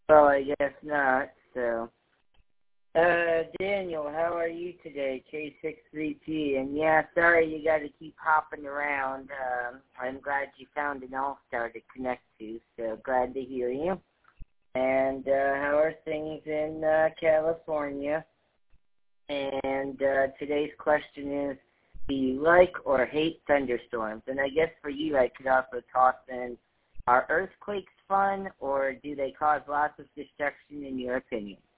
Well, I guess not. So, Daniel, how are you today? K63G. And yeah, sorry you got to keep hopping around. I'm glad you found an all-star to connect to, so glad to hear you. And how are things in California? And today's question is, do you like or hate thunderstorms? And I guess for you, I could also toss in, are earthquakes fun, or do they cause lots of destruction in your opinion?